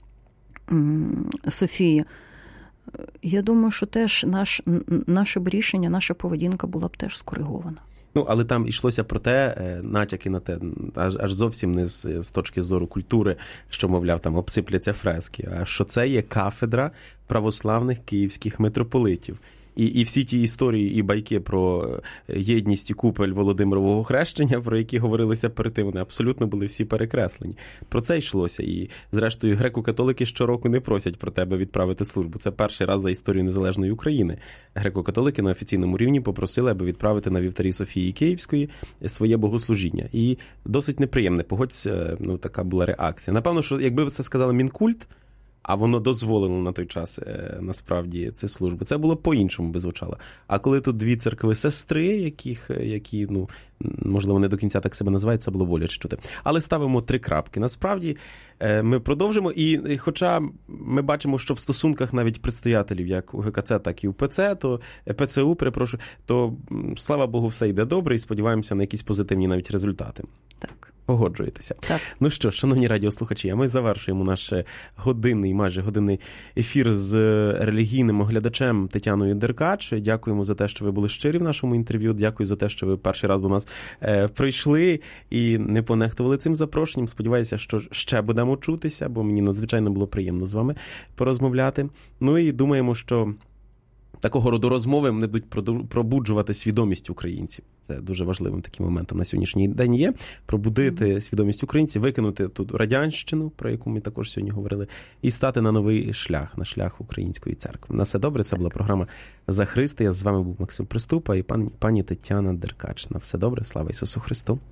Speaker 3: Софії, я думаю, що теж наш, наше б рішення, наша поведінка була б теж скоригована.
Speaker 2: Ну, але там йшлося про те, натяки на те, аж, аж зовсім не з, з точки зору культури, що, мовляв, там обсипляться фрески, а що це є кафедра православних київських митрополитів. І, і всі ті історії і байки про єдність і купель Володимирового хрещення, про які говорилися перед тим, вони абсолютно були всі перекреслені. Про це йшлося. І, зрештою, греко-католики щороку не просять про тебе відправити службу. Це перший раз за історію незалежної України. Греко-католики на офіційному рівні попросили, аби відправити на вівтарі Софії Київської своє богослужіння. І досить неприємне, погодься, ну, така була реакція. Напевно, що якби це сказали Мінкульт, а воно дозволило на той час, насправді, ці служби, це було по-іншому би звучало. А коли тут дві церкви-сестри, яких, які, ну, можливо, не до кінця так себе називають, це було боляче чути. Але ставимо три крапки. Насправді, ми продовжимо, і хоча ми бачимо, що в стосунках навіть предстоятелів, як у ГКЦ, так і у ПЦ, то ПЦУ, перепрошую, то, слава Богу, все йде добре, і сподіваємося на якісь позитивні навіть результати.
Speaker 3: Так.
Speaker 2: Погоджуєтеся.
Speaker 3: Так.
Speaker 2: Ну що, шановні радіослухачі, а ми завершуємо наш годинний, майже годинний ефір з релігійним оглядачем Тетяною Деркач. Дякуємо за те, що ви були щирі в нашому інтерв'ю. Дякую за те, що ви перший раз до нас е, прийшли і не понехтували цим запрошенням. Сподіваюся, що ще будемо чутися, бо мені надзвичайно було приємно з вами порозмовляти. Ну і думаємо, що такого роду розмови вони будуть пробуджувати свідомість українців. Це дуже важливим таким моментом на сьогоднішній день є. Пробудити mm-hmm. свідомість українців, викинути тут радянщину, про яку ми також сьогодні говорили, і стати на новий шлях, на шлях Української церкви. На все добре, це була програма «За Христи». Я з вами був Максим Приступа і пан, пані Тетяна Деркач. На все добре, слава Ісусу Христу.